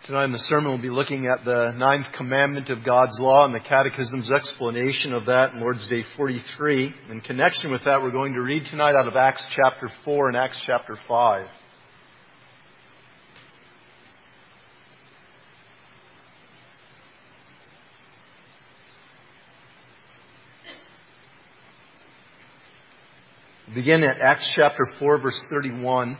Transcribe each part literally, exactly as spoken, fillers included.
Tonight in the sermon we'll be looking at the ninth commandment of God's law and the Catechism's explanation of that in Lord's Day forty-three. In connection with that, we're going to read tonight out of Acts chapter four and Acts chapter five. We'll begin at Acts chapter four, verse thirty-one.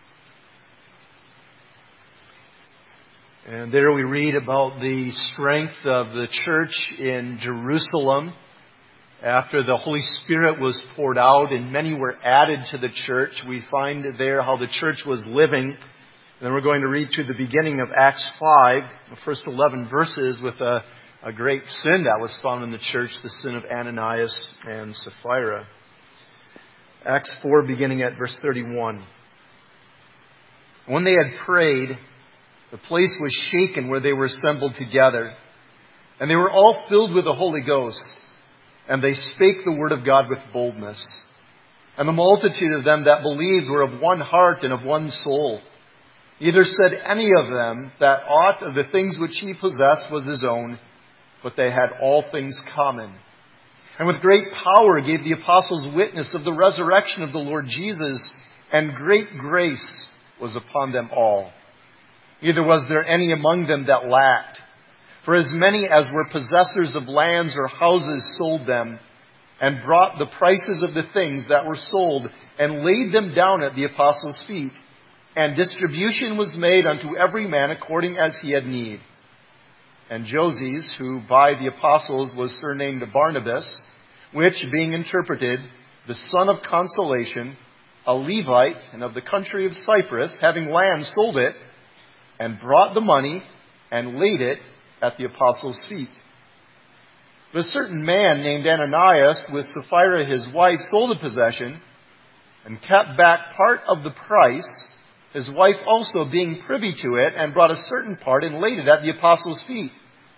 And there we read about the strength of the church in Jerusalem after the Holy Spirit was poured out and many were added to the church. We find there how the church was living. And then we're going to read through the beginning of Acts five, the first eleven verses, with a, a great sin that was found in the church, the sin of Ananias and Sapphira. Acts four, beginning at verse thirty-one. When they had prayed, the place was shaken where they were assembled together. And they were all filled with the Holy Ghost. And they spake the word of God with boldness. And the multitude of them that believed were of one heart and of one soul. Neither said any of them that aught of the things which he possessed was his own, but they had all things common. And with great power gave the apostles witness of the resurrection of the Lord Jesus, and great grace was upon them all. Neither was there any among them that lacked. For as many as were possessors of lands or houses sold them, and brought the prices of the things that were sold, and laid them down at the apostles' feet. And distribution was made unto every man according as he had need. And Joses, who by the apostles was surnamed Barnabas, which, being interpreted, the son of consolation, a Levite, and of the country of Cyprus, having land, sold it, and brought the money, and laid it at the apostles' feet. But a certain man named Ananias, with Sapphira his wife, sold a possession, and kept back part of the price, his wife also being privy to it, and brought a certain part, and laid it at the apostles' feet.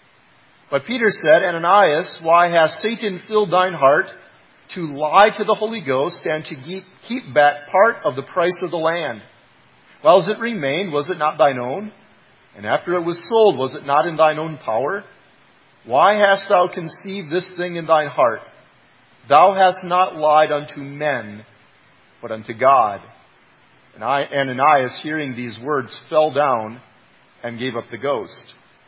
But Peter said, Ananias, why hath Satan filled thine heart to lie to the Holy Ghost, and to keep, keep back part of the price of the land? While it remained, was it not thine own? And after it was sold, was it not in thine own power? Why hast thou conceived this thing in thine heart? Thou hast not lied unto men, but unto God. And Ananias, hearing these words, fell down and gave up the ghost.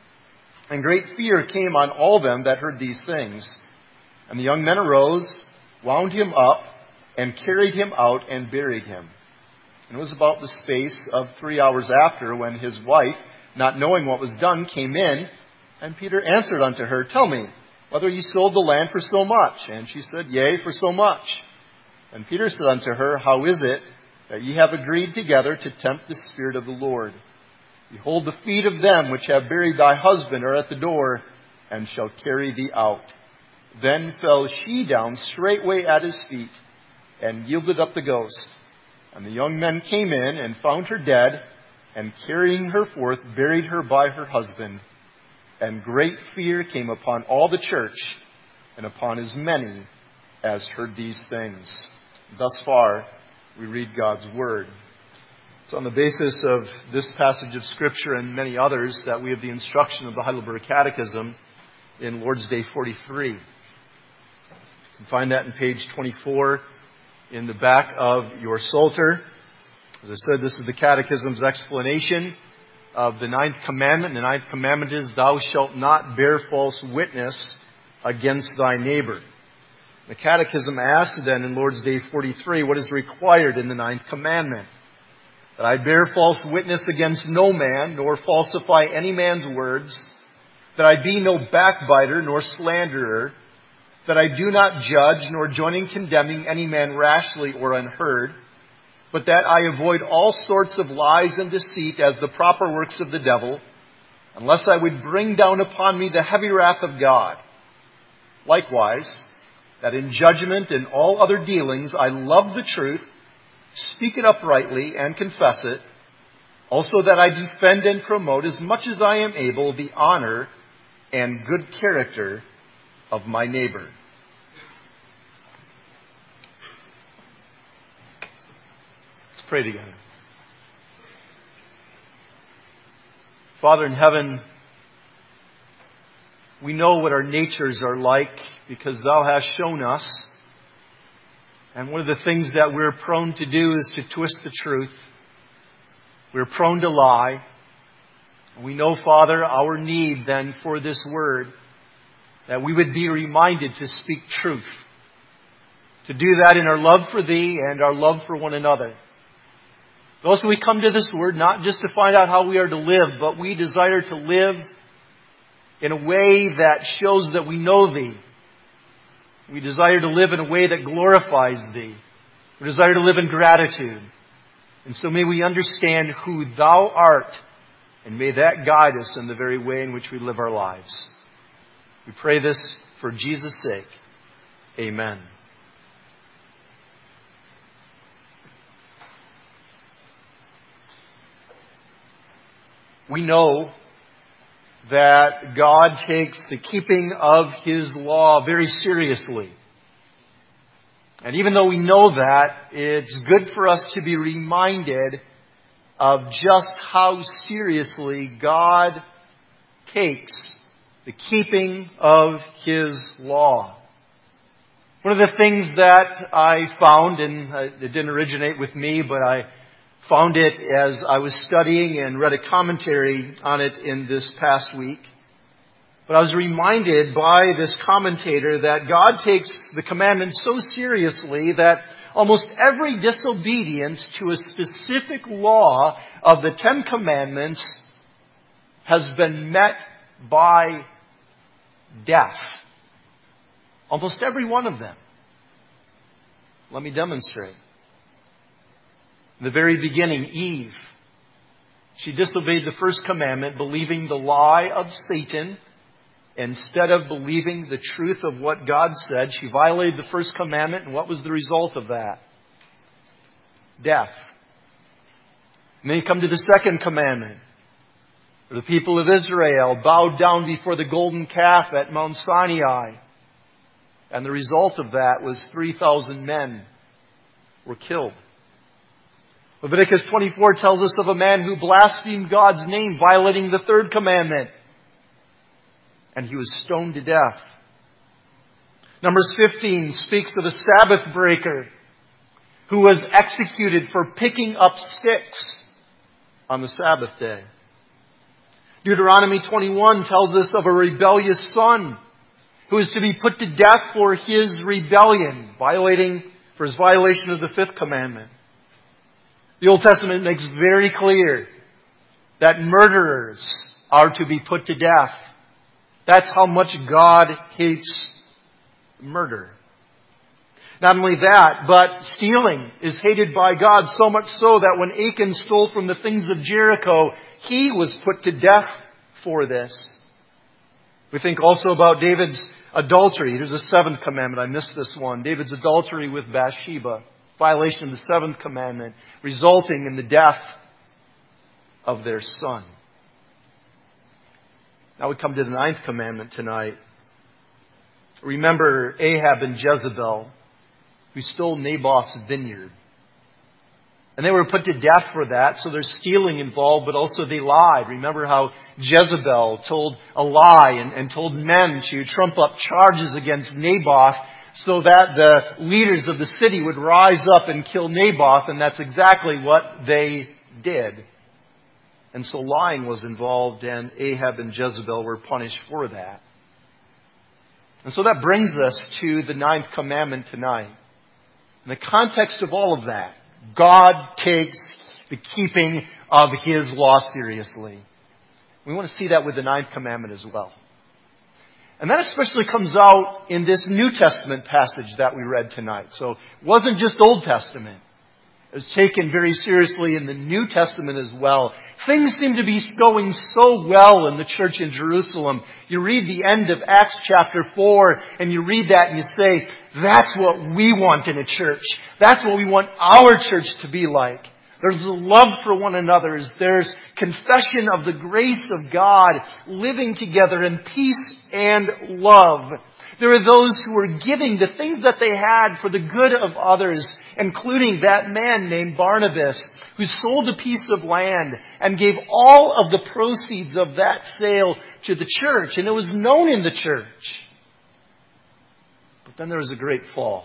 And great fear came on all them that heard these things. And the young men arose, wound him up, and carried him out and buried him. And it was about the space of three hours after, when his wife, not knowing what was done, came in. And Peter answered unto her, Tell me, whether ye sold the land for so much? And she said, Yea, for so much. And Peter said unto her, How is it that ye have agreed together to tempt the Spirit of the Lord? Behold, the feet of them which have buried thy husband are at the door, and shall carry thee out. Then fell she down straightway at his feet, and yielded up the ghost. And the young men came in, and found her dead, and carrying her forth, buried her by her husband. And great fear came upon all the church, and upon as many as heard these things. Thus far, we read God's Word. It's on the basis of this passage of Scripture and many others that we have the instruction of the Heidelberg Catechism in Lord's Day forty-three. You can find that in page twenty-four in the back of your Psalter. As I said, this is the Catechism's explanation of the ninth commandment. The ninth commandment is, Thou shalt not bear false witness against thy neighbor. The Catechism asks then in Lord's Day forty-three, what is required in the ninth commandment? That I bear false witness against no man, nor falsify any man's words. That I be no backbiter, nor slanderer. That I do not judge, nor join in condemning any man rashly or unheard. But that I avoid all sorts of lies and deceit as the proper works of the devil, unless I would bring down upon me the heavy wrath of God. Likewise, that in judgment and all other dealings I love the truth, speak it uprightly, and confess it. Also that I defend and promote as much as I am able the honor and good character of my neighbor. Let's pray together. Father in heaven, we know what our natures are like because Thou hast shown us. And one of the things that we're prone to do is to twist the truth. We're prone to lie. We know, Father, our need then for this word, that we would be reminded to speak truth. To do that in our love for Thee and our love for one another. Also, we come to this word not just to find out how we are to live, but we desire to live in a way that shows that we know Thee. We desire to live in a way that glorifies Thee. We desire to live in gratitude. And so may we understand who Thou art, and may that guide us in the very way in which we live our lives. We pray this for Jesus' sake. Amen. We know that God takes the keeping of His law very seriously. And even though we know that, it's good for us to be reminded of just how seriously God takes the keeping of His law. One of the things that I found, and it didn't originate with me, but I found it as I was studying and read a commentary on it in this past week. But I was reminded by this commentator that God takes the commandment so seriously that almost every disobedience to a specific law of the Ten Commandments has been met by death. Almost every one of them. Let me demonstrate. In the very beginning, Eve, she disobeyed the first commandment, believing the lie of Satan. Instead of believing the truth of what God said, she violated the first commandment, and what was the result of that? Death. And then you come to the second commandment. The people of Israel bowed down before the golden calf at Mount Sinai. And the result of that was three thousand men were killed. Leviticus twenty-four tells us of a man who blasphemed God's name, violating the third commandment. And he was stoned to death. Numbers fifteen speaks of a Sabbath breaker who was executed for picking up sticks on the Sabbath day. Deuteronomy twenty-one tells us of a rebellious son who is to be put to death for his rebellion, violating, for his violation of the fifth commandment. The Old Testament makes very clear that murderers are to be put to death. That's how much God hates murder. Not only that, but stealing is hated by God, so much so that when Achan stole from the things of Jericho, he was put to death for this. We think also about David's adultery. Here's a seventh commandment. I missed this one. David's adultery with Bathsheba. Violation of the seventh commandment, resulting in the death of their son. Now we come to the ninth commandment tonight. Remember Ahab and Jezebel, who stole Naboth's vineyard. And they were put to death for that, so there's stealing involved, but also they lied. Remember how Jezebel told a lie and, and told men to trump up charges against Naboth so that the leaders of the city would rise up and kill Naboth, and that's exactly what they did. And so lying was involved, and Ahab and Jezebel were punished for that. And so that brings us to the ninth commandment tonight. In the context of all of that, God takes the keeping of His law seriously. We want to see that with the ninth commandment as well. And that especially comes out in this New Testament passage that we read tonight. So it wasn't just Old Testament. It was taken very seriously in the New Testament as well. Things seem to be going so well in the church in Jerusalem. You read the end of Acts chapter four, and you read that and you say, that's what we want in a church. That's what we want our church to be like. There's love for one another. There's confession of the grace of God, living together in peace and love. There were those who were giving the things that they had for the good of others, including that man named Barnabas, who sold a piece of land and gave all of the proceeds of that sale to the church. And it was known in the church. But then there was a great fall.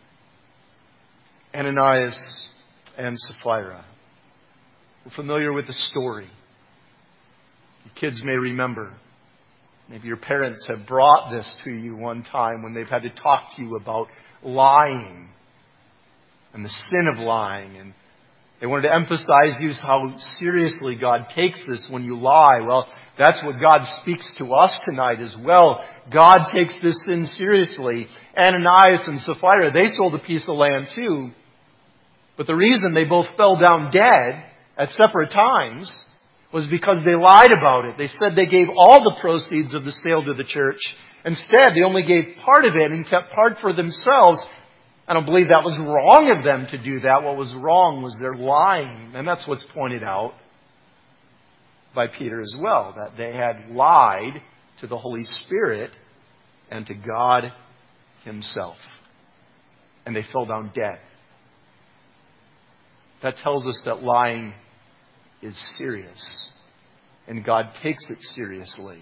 Ananias and Sapphira. We're familiar with the story. The kids may remember. Maybe your parents have brought this to you one time when they've had to talk to you about lying and the sin of lying. And they wanted to emphasize to you how seriously God takes this when you lie. Well, that's what God speaks to us tonight as well. God takes this sin seriously. Ananias and Sapphira, they sold a piece of land too. But the reason they both fell down dead at separate times was because they lied about it. They said they gave all the proceeds of the sale to the church. Instead, they only gave part of it and kept part for themselves. I don't believe that was wrong of them to do that. What was wrong was their lying. And that's what's pointed out by Peter as well, that they had lied to the Holy Spirit and to God Himself. And they fell down dead. That tells us that lying is serious. And God takes it seriously.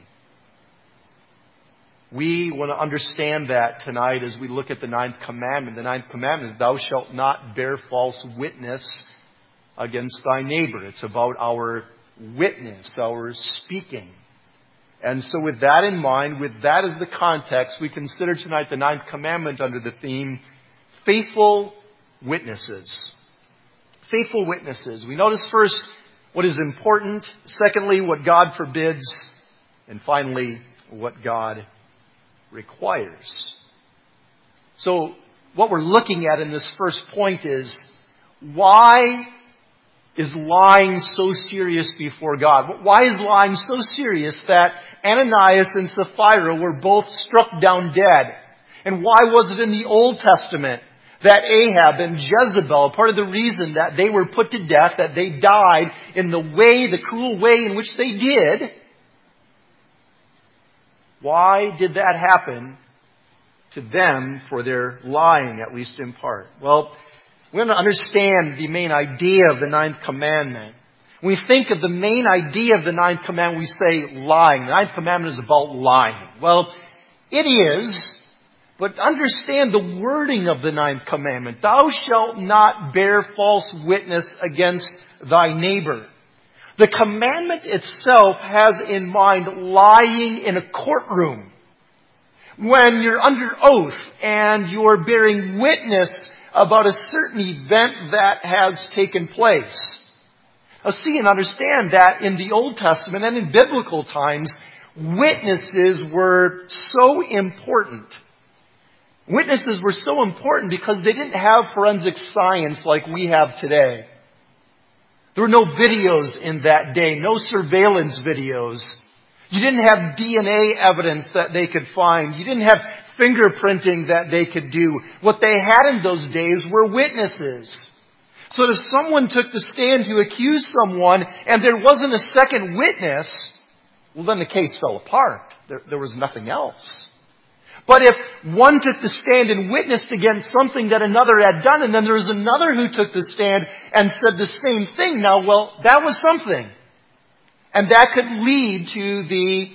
We want to understand that tonight as we look at the ninth commandment. The ninth commandment is, thou shalt not bear false witness against thy neighbor. It's about our witness, our speaking. And so with that in mind, with that as the context, we consider tonight the ninth commandment under the theme, faithful witnesses. Faithful witnesses. We notice first what is important. Secondly, what God forbids. And finally, what God requires. So, what we're looking at in this first point is, why is lying so serious before God? Why is lying so serious that Ananias and Sapphira were both struck down dead? And why was it in the Old Testament that Ahab and Jezebel, part of the reason that they were put to death, that they died in the way, the cruel way in which they did? Why did that happen to them for their lying, at least in part? Well, we want to understand the main idea of the ninth commandment. When we think of the main idea of the ninth commandment, we say lying. The ninth commandment is about lying. Well, it is. But understand the wording of the ninth commandment. Thou shalt not bear false witness against thy neighbor. The commandment itself has in mind lying in a courtroom. When you're under oath and you're bearing witness about a certain event that has taken place. Now see and understand that in the Old Testament and in biblical times, witnesses were so important. Witnesses were so important because they didn't have forensic science like we have today. There were no videos in that day, no surveillance videos. You didn't have D N A evidence that they could find. You didn't have fingerprinting that they could do. What they had in those days were witnesses. So if someone took the stand to accuse someone and there wasn't a second witness, well then the case fell apart. There, there was nothing else. But if one took the stand and witnessed against something that another had done, and then there was another who took the stand and said the same thing, now, well, that was something. And that could lead to the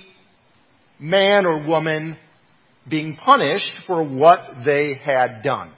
man or woman being punished for what they had done.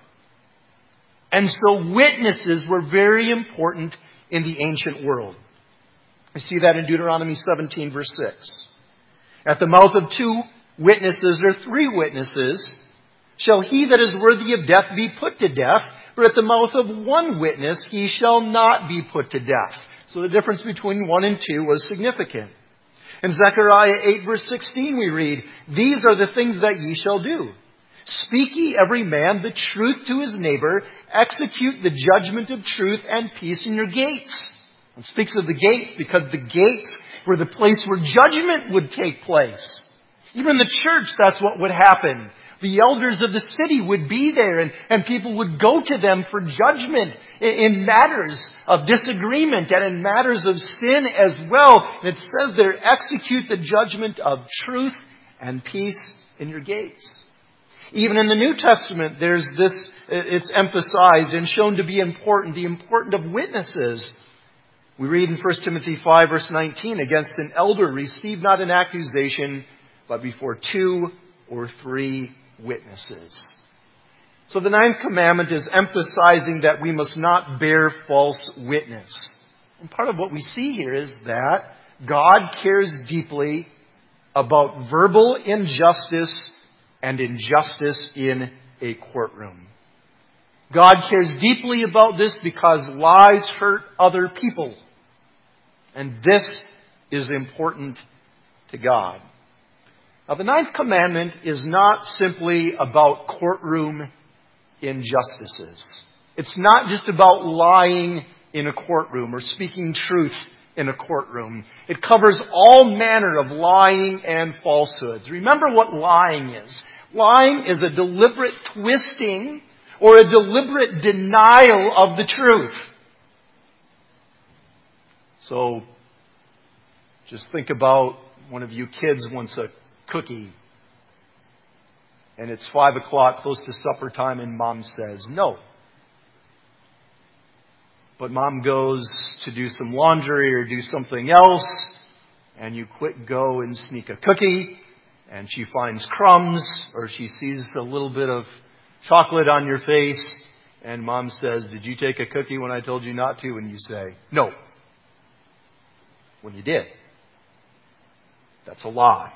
And so witnesses were very important in the ancient world. We see that in Deuteronomy seventeen, verse six. At the mouth of two witnesses, or three witnesses, shall he that is worthy of death be put to death, but at the mouth of one witness he shall not be put to death. So the difference between one and two was significant. In Zechariah eight, verse sixteen, we read, these are the things that ye shall do. Speak ye every man the truth to his neighbor, execute the judgment of truth and peace in your gates. It speaks of the gates because the gates were the place where judgment would take place. Even in the church, that's what would happen. The elders of the city would be there, and, and people would go to them for judgment in, in matters of disagreement and in matters of sin as well. And it says there, execute the judgment of truth and peace in your gates. Even in the New Testament, there's this, it's emphasized and shown to be important, the importance of witnesses. We read in First Timothy five, verse nineteen, against an elder receive not an accusation, but before two or three witnesses. So the ninth commandment is emphasizing that we must not bear false witness. And part of what we see here is that God cares deeply about verbal injustice and injustice in a courtroom. God cares deeply about this because lies hurt other people. And this is important to God. Now, the ninth commandment is not simply about courtroom injustices. It's not just about lying in a courtroom or speaking truth in a courtroom. It covers all manner of lying and falsehoods. Remember what lying is. Lying is a deliberate twisting or a deliberate denial of the truth. So, just think about one of you kids wants a cookie. And it's five o'clock, close to supper time, and mom says no. But mom goes to do some laundry or do something else, and you quick go and sneak a cookie, and she finds crumbs, or she sees a little bit of chocolate on your face, and mom says, did you take a cookie when I told you not to? And you say, no. When you did. That's a lie.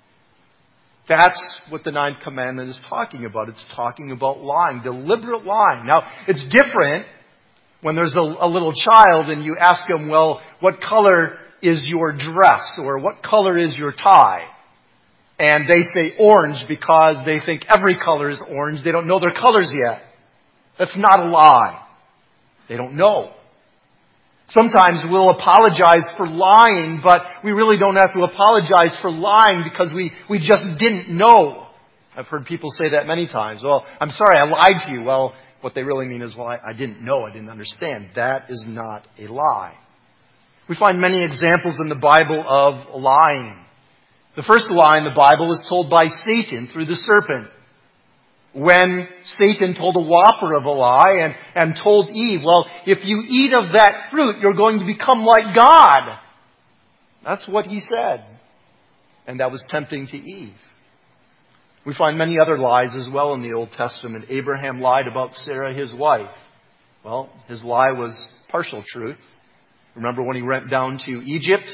That's what the ninth commandment is talking about. It's talking about lying, deliberate lying. Now, it's different when there's a, a little child and you ask them, well, what color is your dress? Or what color is your tie? And they say orange because they think every color is orange. They don't know their colors yet. That's not a lie. They don't know. Sometimes we'll apologize for lying, but we really don't have to apologize for lying because we, we just didn't know. I've heard people say that many times. Well, I'm sorry, I lied to you. Well, what they really mean is, well, I, I didn't know, I didn't understand. That is not a lie. We find many examples in the Bible of lying. The first lie in the Bible is told by Satan through the serpent. When Satan told a whopper of a lie and, and told Eve, well, if you eat of that fruit, you're going to become like God. That's what he said. And that was tempting to Eve. We find many other lies as well in the Old Testament. Abraham lied about Sarah, his wife. Well, his lie was partial truth. Remember when he went down to Egypt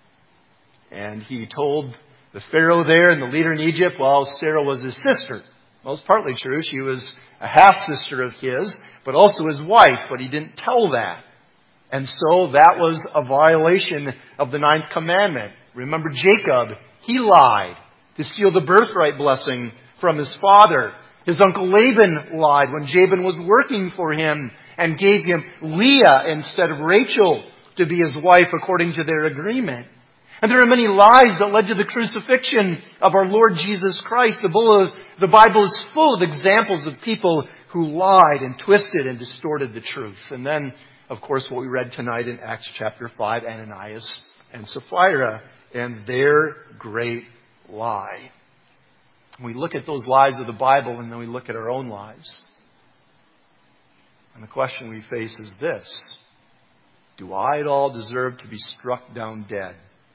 and he told the Pharaoh there and the leader in Egypt, well, Sarah was his sister. Well, it's partly true. She was a half-sister of his, but also his wife, but he didn't tell that. And so that was a violation of the ninth commandment. Remember Jacob, he lied to steal the birthright blessing from his father. His uncle Laban lied when Jabin was working for him and gave him Leah instead of Rachel to be his wife according to their agreement. And there are many lies that led to the crucifixion of our Lord Jesus Christ. The Bible is full of examples of people who lied and twisted and distorted the truth. And then, of course, what we read tonight in Acts chapter five, Ananias and Sapphira and their great lie. We look at those lies of the Bible and then we look at our own lives. And the question we face is this: do I at all deserve to be struck down dead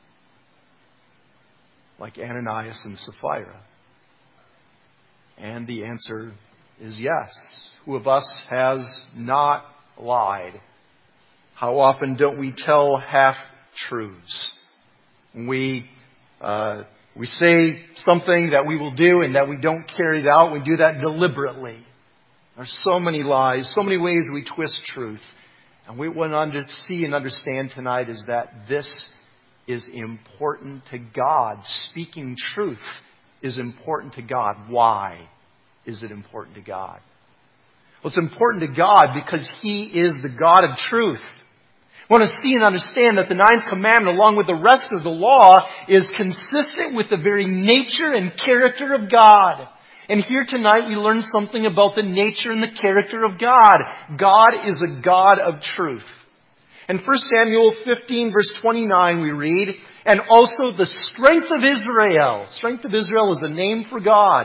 like Ananias and Sapphira? And the answer is yes. Who of us has not lied? How often don't we tell half-truths? We, uh, we say something that we will do and that we don't carry it out. We do that deliberately. There's so many lies, so many ways we twist truth. And what we want to see and understand tonight is that this is important to God. Speaking truth is important to God. Why is it important to God? Well, it's important to God because He is the God of truth. I want to see and understand that the ninth commandment, along with the rest of the law, is consistent with the very nature and character of God. And here tonight we learn something about the nature and the character of God. God is a God of truth. In First Samuel fifteen, verse twenty-nine, we read, and also the strength of Israel. Strength of Israel is a name for God.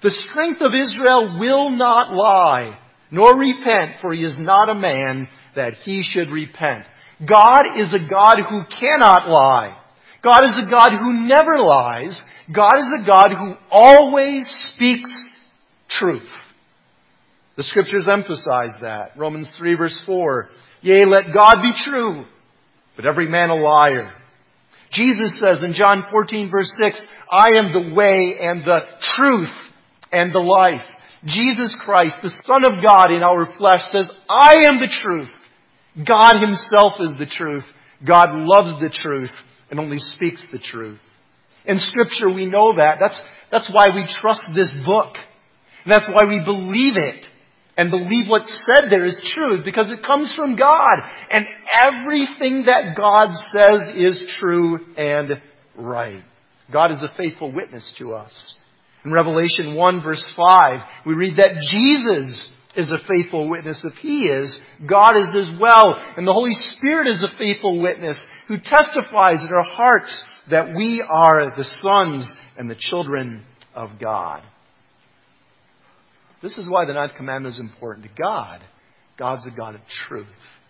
The strength of Israel will not lie, nor repent, for he is not a man that he should repent. God is a God who cannot lie. God is a God who never lies. God is a God who always speaks truth. The Scriptures emphasize that. Romans three verse four. Yea, let God be true, but every man a liar. Jesus says in John fourteen verse six, I am the way and the truth and the life. Jesus Christ, the Son of God in our flesh, says, I am the truth. God Himself is the truth. God loves the truth and only speaks the truth. In Scripture we know that. That's, that's why we trust this book. And that's why we believe it. And believe what's said there is truth, because it comes from God. And everything that God says is true and right. God is a faithful witness to us. In Revelation one verse five, we read that Jesus is a faithful witness. If He is, God is as well. And the Holy Spirit is a faithful witness who testifies in our hearts that we are the sons and the children of God. This is why the ninth commandment is important to God. God's a God of truth.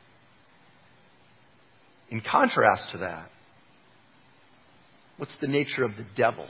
In contrast to that, what's the nature of the devil?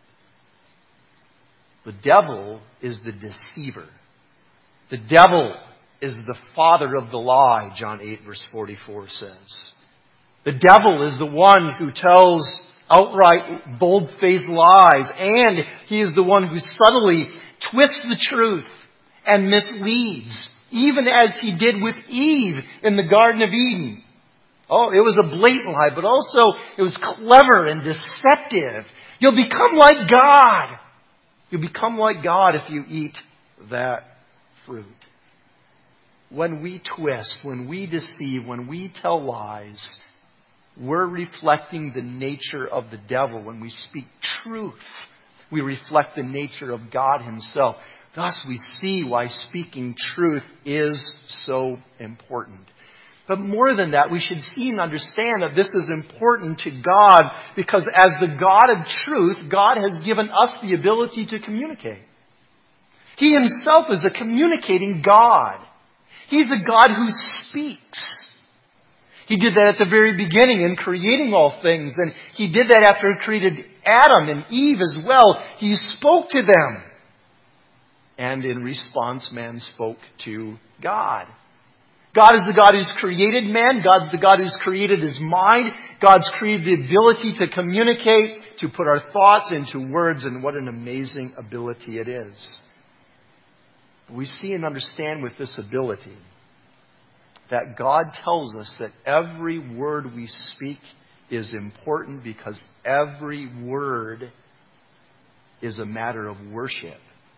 The devil is the deceiver. The devil is the father of the lie, John eight verse forty-four says. The devil is the one who tells outright, bold-faced lies, and he is the one who subtly twists the truth and misleads, even as he did with Eve in the Garden of Eden. Oh, it was a blatant lie, but also it was clever and deceptive. You'll become like God. You'll become like God if you eat that fruit. When we twist, when we deceive, when we tell lies, we're reflecting the nature of the devil. When we speak truth, we reflect the nature of God Himself. Thus we see why speaking truth is so important. But more than that, we should see and understand that this is important to God because as the God of truth, God has given us the ability to communicate. He Himself is a communicating God. He's a God who speaks. He did that at the very beginning in creating all things, and He did that after He created Adam and Eve as well. He spoke to them. And in response, man spoke to God. God is the God who's created man. God's the God who's created his mind. God's created the ability to communicate, to put our thoughts into words, and what an amazing ability it is. We see and understand with this ability that God tells us that every word we speak is important because every word is a matter of worship.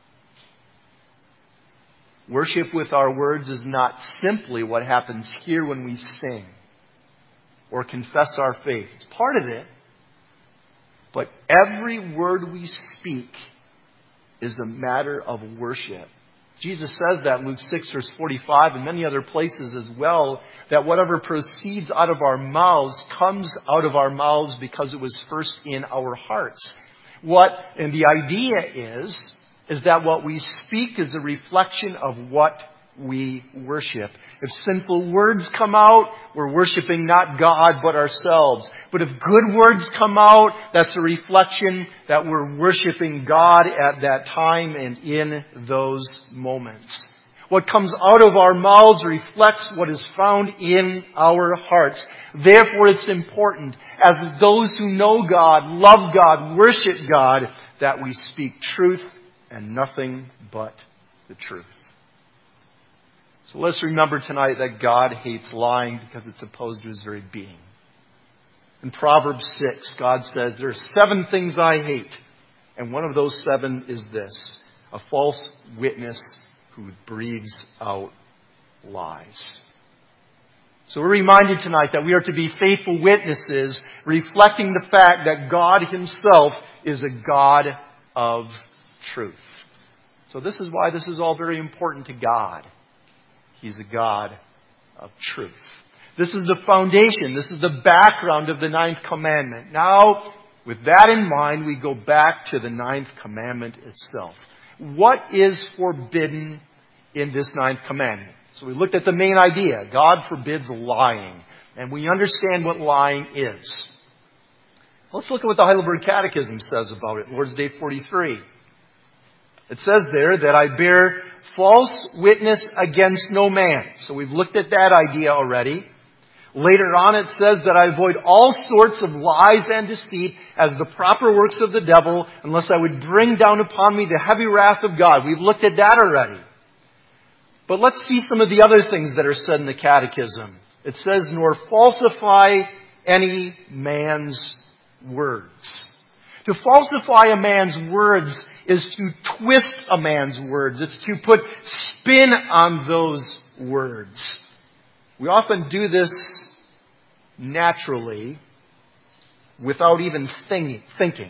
Worship with our words is not simply what happens here when we sing or confess our faith. It's part of it. But every word we speak is a matter of worship. Jesus says that in Luke six verse forty-five and many other places as well, that whatever proceeds out of our mouths comes out of our mouths because it was first in our hearts. What, and the idea is, is that what we speak is a reflection of what we worship. If sinful words come out, we're worshiping not God but ourselves. But if good words come out, that's a reflection that we're worshiping God at that time and in those moments. What comes out of our mouths reflects what is found in our hearts. Therefore, it's important, as those who know God, love God, worship God, that we speak truth and nothing but the truth. So let's remember tonight that God hates lying because it's opposed to His very being. In Proverbs six, God says, there are seven things I hate. And one of those seven is this: a false witness who breathes out lies. So we're reminded tonight that we are to be faithful witnesses, reflecting the fact that God Himself is a God of truth. So this is why this is all very important to God. He's a God of truth. This is the foundation. This is the background of the ninth commandment. Now, with that in mind, we go back to the ninth commandment itself. What is forbidden in this ninth commandment? So we looked at the main idea. God forbids lying. And we understand what lying is. Let's look at what the Heidelberg Catechism says about it. Lord's Day forty-three. It says there that I bear false witness against no man. So we've looked at that idea already. Later on it says that I avoid all sorts of lies and deceit as the proper works of the devil, unless I would bring down upon me the heavy wrath of God. We've looked at that already. But let's see some of the other things that are said in the Catechism. It says, nor falsify any man's words. To falsify a man's words is to twist a man's words. It's to put spin on those words. We often do this naturally without even thinking.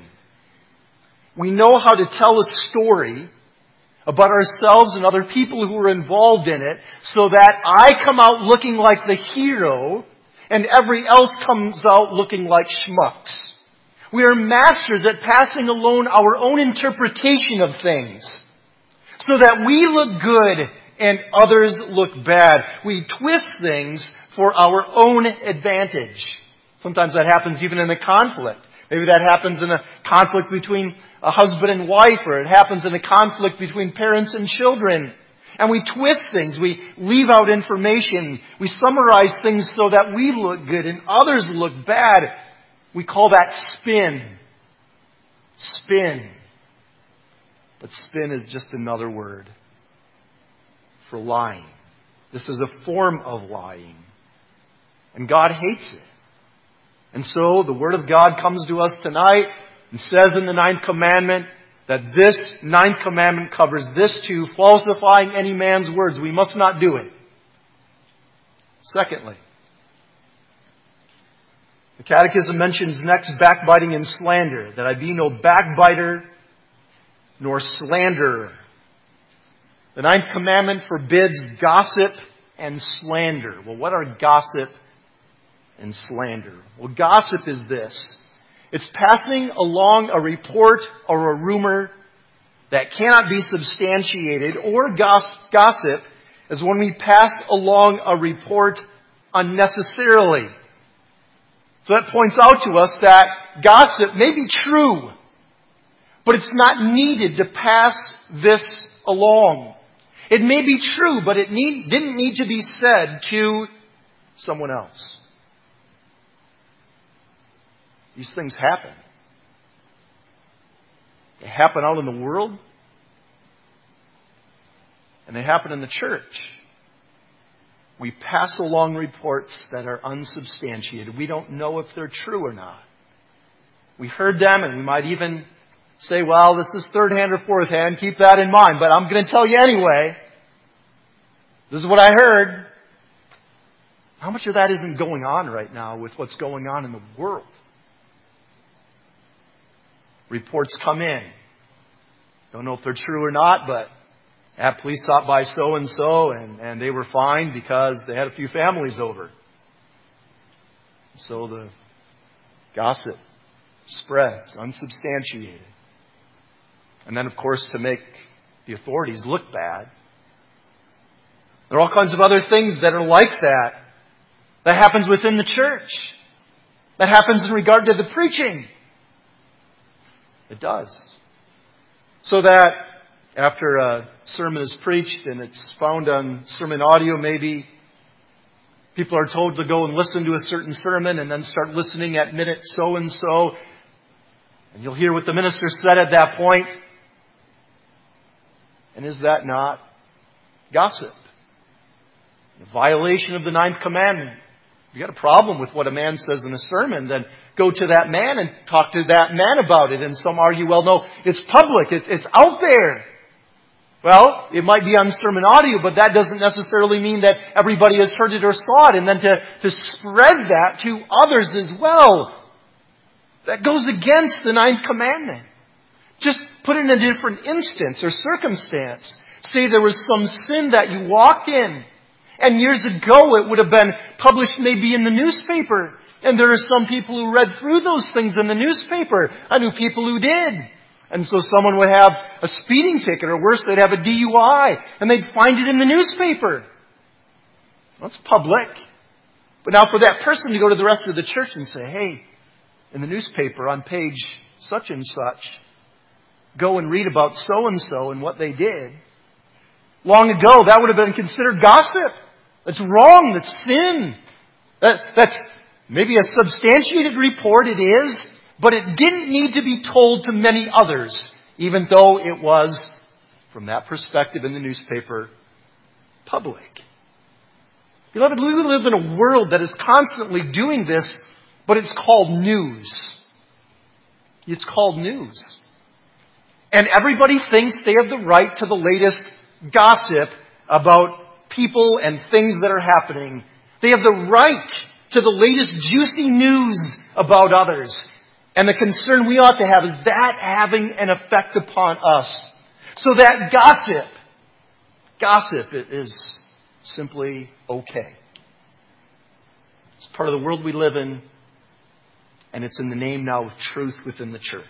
We know how to tell a story about ourselves and other people who are involved in it so that I come out looking like the hero and everybody else comes out looking like schmucks. We are masters at passing along our own interpretation of things so that we look good and others look bad. We twist things for our own advantage. Sometimes that happens even in a conflict. Maybe that happens in a conflict between a husband and wife, or it happens in a conflict between parents and children. And we twist things. We leave out information. We summarize things so that we look good and others look bad. We call that spin. Spin. But spin is just another word for lying. This is a form of lying. And God hates it. And so the Word of God comes to us tonight and says in the ninth commandment that this ninth commandment covers this too, falsifying any man's words. We must not do it. Secondly, the Catechism mentions next backbiting and slander, that I be no backbiter nor slanderer. The ninth commandment forbids gossip and slander. Well, what are gossip and slander? Well, gossip is this. It's passing along a report or a rumor that cannot be substantiated, or gossip is when we pass along a report unnecessarily. So that points out to us that gossip may be true, but it's not needed to pass this along. It may be true, but it need, didn't need to be said to someone else. These things happen. They happen out in the world, and they happen in the church. We pass along reports that are unsubstantiated. We don't know if they're true or not. We heard them, and we might even say, well, this is third hand or fourth hand. Keep that in mind. But I'm going to tell you anyway. This is what I heard. How much of that isn't going on right now with what's going on in the world? Reports come in. Don't know if they're true or not, but that police stopped by so-and-so and, and they were fined because they had a few families over. So the gossip spreads, unsubstantiated. And then, of course, to make the authorities look bad, there are all kinds of other things that are like that. That happens within the church. That happens in regard to the preaching. It does. So that after a sermon is preached and it's found on sermon audio maybe, people are told to go and listen to a certain sermon and then start listening at minute so-and-so. And you'll hear what the minister said at that point. And is that not gossip? A violation of the ninth commandment. If you've got a problem with what a man says in a sermon, then go to that man and talk to that man about it. And some argue, well, no, it's public. It's, it's out there. Well, it might be on sermon audio, but that doesn't necessarily mean that everybody has heard it or saw it. And then to, to spread that to others as well. That goes against the ninth commandment. Just put it in a different instance or circumstance. Say there was some sin that you walked in. And years ago it would have been published maybe in the newspaper. And there are some people who read through those things in the newspaper. I knew people who did. And so someone would have a speeding ticket, or worse, they'd have a D U I, and they'd find it in the newspaper. That's public. But now for that person to go to the rest of the church and say, hey, in the newspaper on page such and such, go and read about so-and-so and what they did. Long ago, that would have been considered gossip. That's wrong. That's sin. That, that's maybe a substantiated report. It is. But it didn't need to be told to many others, even though it was, from that perspective in the newspaper, public. Beloved, we live in a world that is constantly doing this, but it's called news. It's called news. And everybody thinks they have the right to the latest gossip about people and things that are happening. They have the right to the latest juicy news about others. And the concern we ought to have is that having an effect upon us. So that gossip, gossip is simply okay. It's part of the world we live in, and it's in the name now of truth within the church.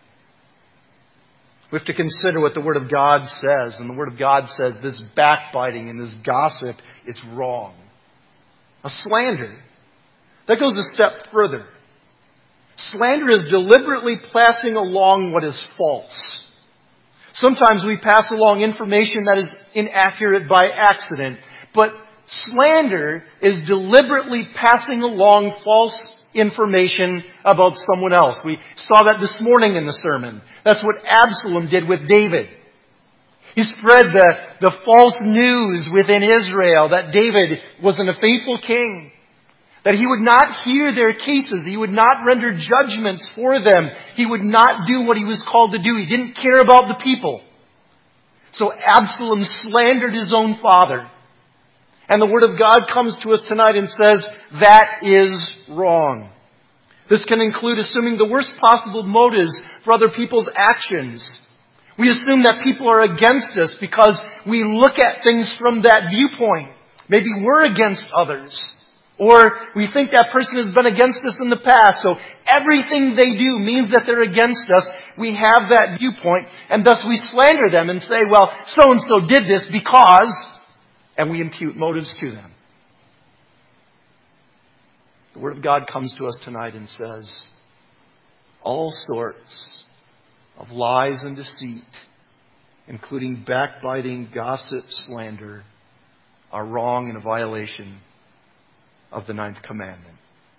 We have to consider what the Word of God says, and the Word of God says this backbiting and this gossip, it's wrong. A slander, that goes a step further. Slander is deliberately passing along what is false. Sometimes we pass along information that is inaccurate by accident, but slander is deliberately passing along false information about someone else. We saw that this morning in the sermon. That's what Absalom did with David. He spread the, the false news within Israel that David wasn't a faithful king, that he would not hear their cases, he would not render judgments for them, he would not do what he was called to do. He didn't care about the people. So Absalom slandered his own father. And the Word of God comes to us tonight and says, that is wrong. This can include assuming the worst possible motives for other people's actions. We assume that people are against us because we look at things from that viewpoint. Maybe we're against others. Or we think that person has been against us in the past. So everything they do means that they're against us. We have that viewpoint. And thus we slander them and say, well, so-and-so did this because... and we impute motives to them. The Word of God comes to us tonight and says, all sorts of lies and deceit, including backbiting, gossip, slander, are wrong and a violation of the ninth commandment.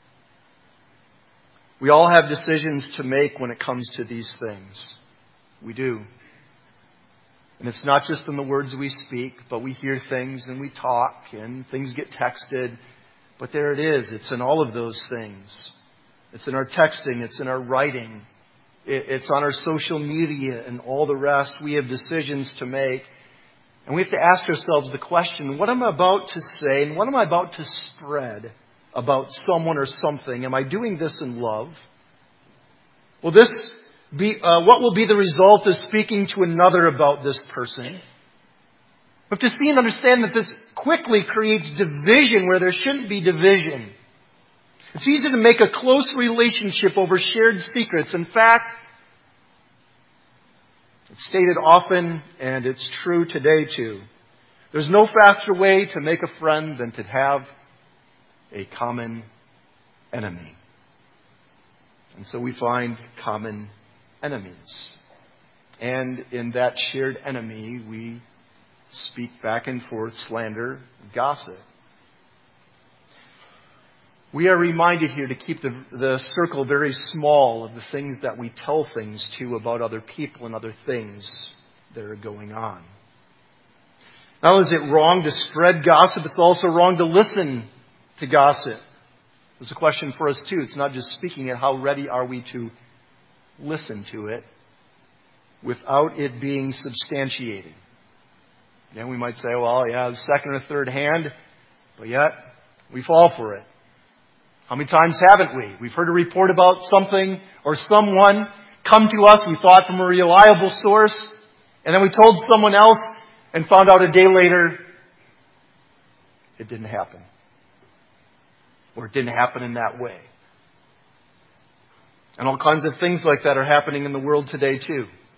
We all have decisions to make when it comes to these things. We do. And it's not just in the words we speak, but we hear things and we talk and things get texted. But there it is. It's in all of those things. It's in our texting. It's in our writing. It's on our social media and all the rest. We have decisions to make. And we have to ask ourselves the question, what am I about to say and what am I about to spread about someone or something? Am I doing this in love? Will this be, uh, what will be the result of speaking to another about this person? We have to see and understand that this quickly creates division where there shouldn't be division. It's easy to make a close relationship over shared secrets. In fact, it's stated often, and it's true today too. There's no faster way to make a friend than to have a common enemy. And so we find common enemies. And in that shared enemy, we speak back and forth slander, gossip. We are reminded here to keep the, the circle very small of the things that we tell things to about other people and other things that are going on. Not only is it wrong to spread gossip, it's also wrong to listen to gossip. There's a question for us too. It's not just speaking it. How ready are we to listen to it without it being substantiated? And we might say, well, yeah, the second or third hand, but yet we fall for it. How many times haven't we? We've heard a report about something or someone come to us, we thought from a reliable source, and then we told someone else and found out a day later it didn't happen. Or it didn't happen in that way. And all kinds of things like that are happening in the world today too.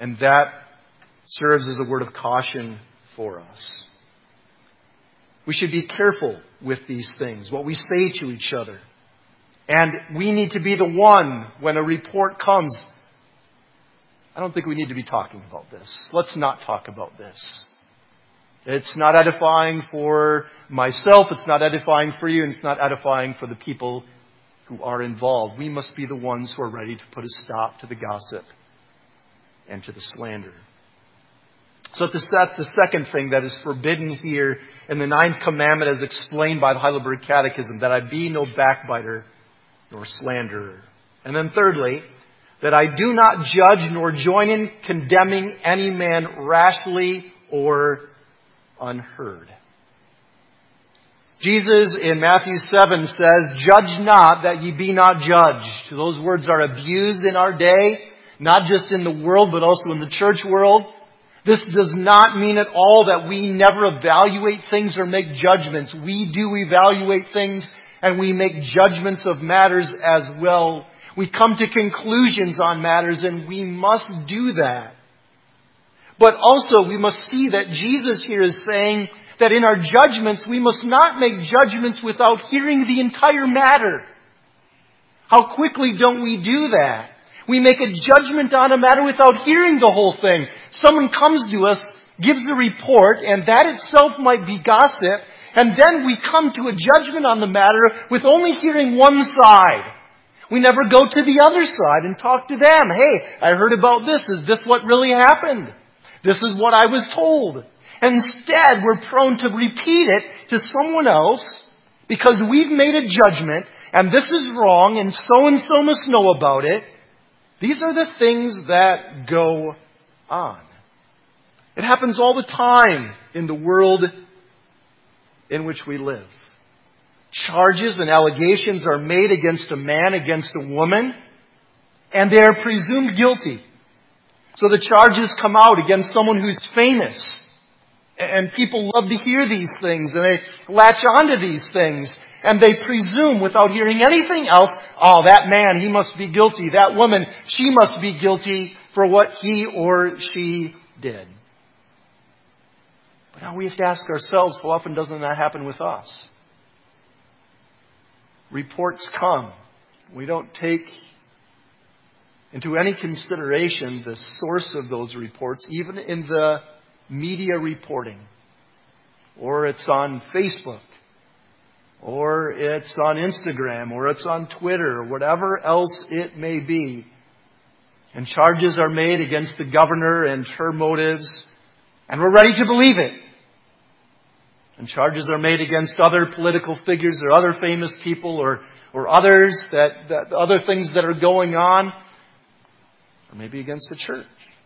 And that serves as a word of caution for us. We should be careful with these things, what we say to each other. And we need to be the one when a report comes. I don't think we need to be talking about this. Let's not talk about this. It's not edifying for myself, it's not edifying for you, and it's not edifying for the people who are involved. We must be the ones who are ready to put a stop to the gossip and to the slander. So that's the second thing that is forbidden here in the ninth commandment as explained by the Heidelberg Catechism, that I be no backbiter nor slanderer. And then thirdly, that I do not judge nor join in condemning any man rashly or unheard. Jesus in Matthew seven says, "Judge not that ye be not judged." Those words are abused in our day, not just in the world, but also in the church world. This does not mean at all that we never evaluate things or make judgments. We do evaluate things and we make judgments of matters as well. We come to conclusions on matters and we must do that. But also we must see that Jesus here is saying that in our judgments we must not make judgments without hearing the entire matter. How quickly don't we do that? We make a judgment on a matter without hearing the whole thing. Someone comes to us, gives a report, and that itself might be gossip, and then we come to a judgment on the matter with only hearing one side. We never go to the other side and talk to them. Hey, I heard about this. Is this what really happened? This is what I was told. Instead, we're prone to repeat it to someone else because we've made a judgment, and this is wrong, and so-and-so must know about it. These are the things that go on. It happens all the time in the world in which we live. Charges and allegations are made against a man, against a woman, and they are presumed guilty. So the charges come out against someone who's famous. And people love to hear these things, and they latch onto these things. And they presume, without hearing anything else, oh, that man, he must be guilty. That woman, she must be guilty for what he or she did. But now we have to ask ourselves, how often doesn't that happen with us? Reports come. We don't take into any consideration the source of those reports, even in the media reporting. Or it's on Facebook. Or it's on Instagram, or it's on Twitter, or whatever else it may be. And charges are made against the governor and her motives, and we're ready to believe it. And charges are made against other political figures or other famous people or, or others, that, that other things that are going on, or maybe against the church.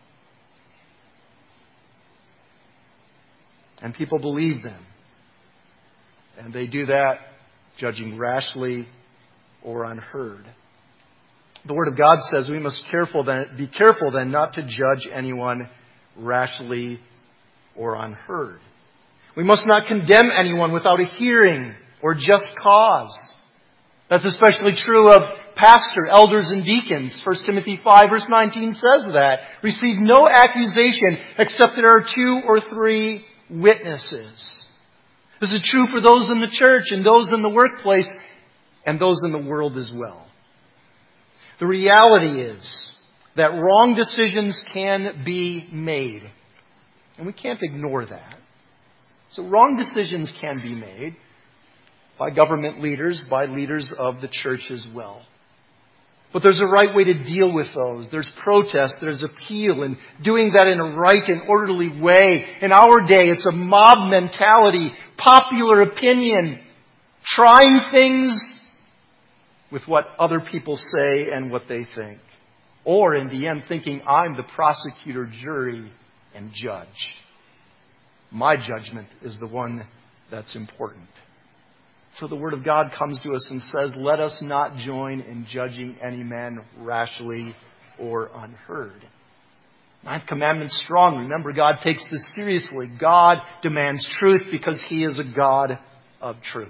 And people believe them. And they do that judging rashly or unheard. The Word of God says we must careful then, be careful then not to judge anyone rashly or unheard. We must not condemn anyone without a hearing or just cause. That's especially true of pastor, elders, and deacons. First Timothy five verse nineteen says that. Receive no accusation except there are two or three witnesses. This is true for those in the church and those in the workplace and those in the world as well. The reality is that wrong decisions can be made. And we can't ignore that. So wrong decisions can be made by government leaders, by leaders of the church as well. But there's a right way to deal with those. There's protest, there's appeal, and doing that in a right and orderly way. In our day, it's a mob mentality, popular opinion, trying things with what other people say and what they think. Or in the end, thinking I'm the prosecutor, jury, and judge. My judgment is the one that's important. So the Word of God comes to us and says, let us not join in judging any man rashly or unheard. Ninth commandment's strong. Remember, God takes this seriously. God demands truth because He is a God of truth.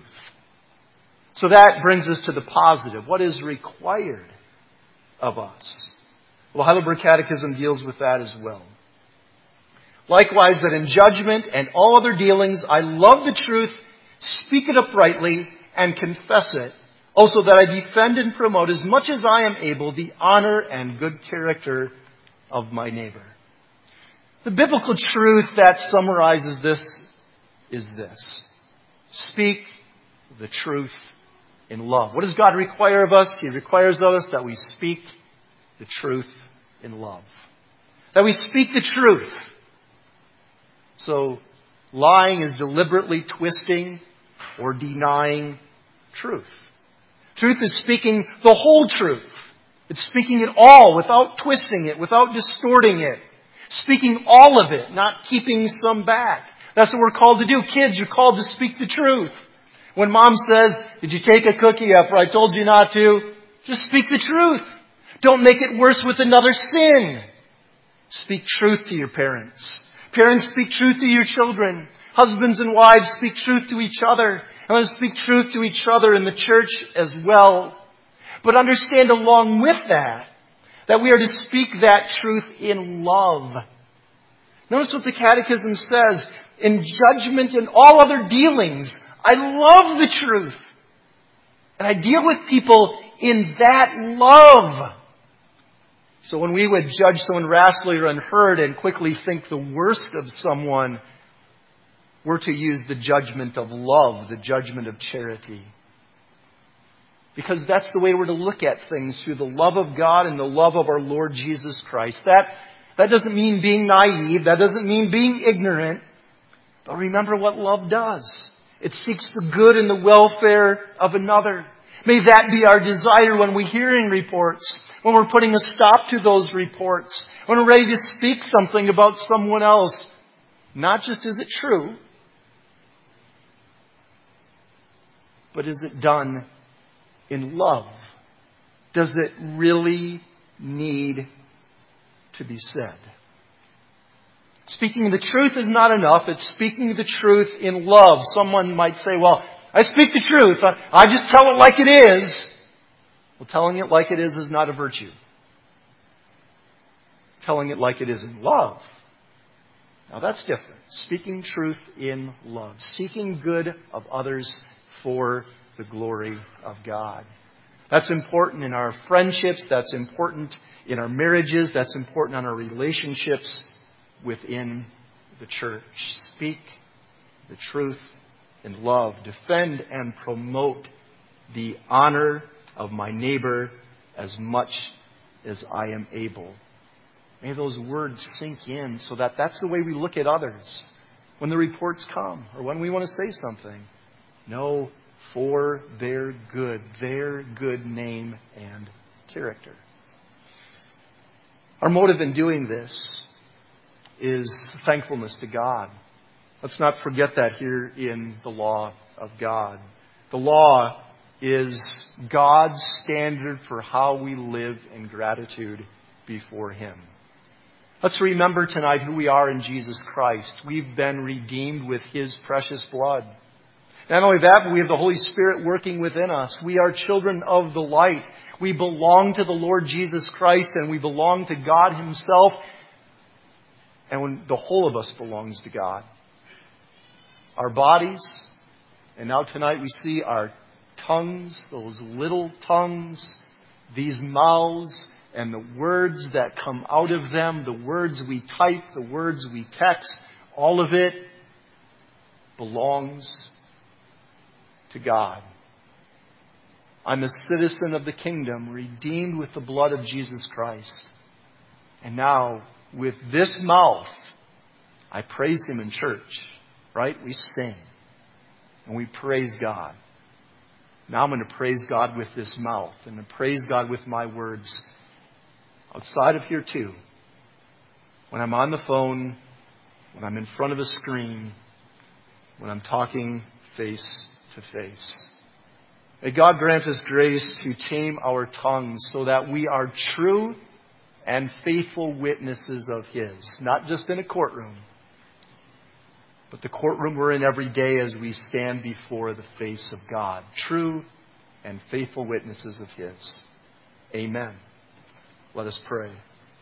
So that brings us to the positive. What is required of us? Well, the Heidelberg Catechism deals with that as well. Likewise, that in judgment and all other dealings, I love the truth, speak it uprightly, and confess it. Also that I defend and promote as much as I am able the honor and good character of my neighbor. The biblical truth that summarizes this is this. Speak the truth in love. What does God require of us? He requires of us that we speak the truth in love. That we speak the truth. So, lying is deliberately twisting or denying truth. Truth is speaking the whole truth. It's speaking it all without twisting it, without distorting it. Speaking all of it, not keeping some back. That's what we're called to do. Kids, you're called to speak the truth. When mom says, did you take a cookie after I told you not to? Just speak the truth. Don't make it worse with another sin. Speak truth to your parents. Parents, speak truth to your children. Husbands and wives, speak truth to each other. And let us speak truth to each other in the church as well. But understand along with that, that we are to speak that truth in love. Notice what the Catechism says. In judgment and all other dealings, I love the truth. And I deal with people in that love. So when we would judge someone rashly or unheard and quickly think the worst of someone, we're to use the judgment of love, the judgment of charity. Because that's the way we're to look at things, through the love of God and the love of our Lord Jesus Christ. That, that doesn't mean being naive. That doesn't mean being ignorant. But remember what love does. It seeks the good and the welfare of another. May that be our desire when we're hearing reports, when we're putting a stop to those reports, when we're ready to speak something about someone else. Not just is it true, but is it done in love? Does it really need to be said? Speaking the truth is not enough. It's speaking the truth in love. Someone might say, well, I speak the truth. I just tell it like it is. Well, telling it like it is is not a virtue. Telling it like it is in love. Now that's different. Speaking truth in love. Seeking good of others for the glory of God. That's important in our friendships. That's important in our marriages. That's important in our relationships within the church. Speak the truth in love. Defend and promote the honor of my neighbor as much as I am able. May those words sink in so that that's the way we look at others when the reports come or when we want to say something. No, for their good, their good name and character. Our motive in doing this is thankfulness to God. Let's not forget that here in the law of God. The law is God's standard for how we live in gratitude before Him. Let's remember tonight who we are in Jesus Christ. We've been redeemed with His precious blood. Not only that, but we have the Holy Spirit working within us. We are children of the light. We belong to the Lord Jesus Christ, and we belong to God Himself. And when the whole of us belongs to God. Our bodies, and now tonight we see our tongues, those little tongues, these mouths, and the words that come out of them, the words we type, the words we text, all of it belongs to God. I'm a citizen of the kingdom, redeemed with the blood of Jesus Christ. And now, with this mouth, I praise Him in church. Right? We sing. And we praise God. Now I'm going to praise God with this mouth. And to praise God with my words outside of here too. When I'm on the phone, when I'm in front of a screen, when I'm talking face to face. May God grant us grace to tame our tongues so that we are true and faithful witnesses of His. Not just in a courtroom, but the courtroom we're in every day as we stand before the face of God. True and faithful witnesses of His. Amen. Let us pray.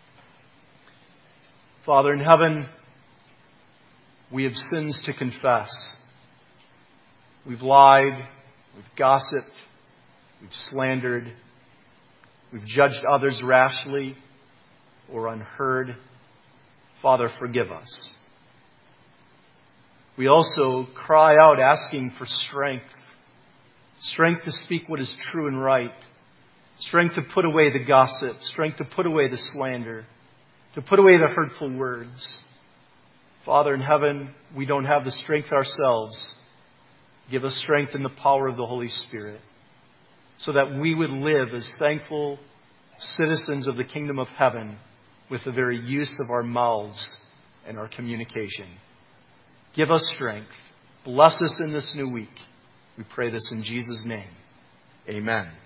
Father in heaven, we have sins to confess. We've lied, we've gossiped, we've slandered, we've judged others rashly or unheard. Father, forgive us. We also cry out asking for strength. Strength to speak what is true and right. Strength to put away the gossip. Strength to put away the slander. To put away the hurtful words. Father in heaven, we don't have the strength ourselves. Give us strength in the power of the Holy Spirit, so that we would live as thankful citizens of the kingdom of heaven with the very use of our mouths and our communication. Give us strength. Bless us in this new week. We pray this in Jesus' name. Amen.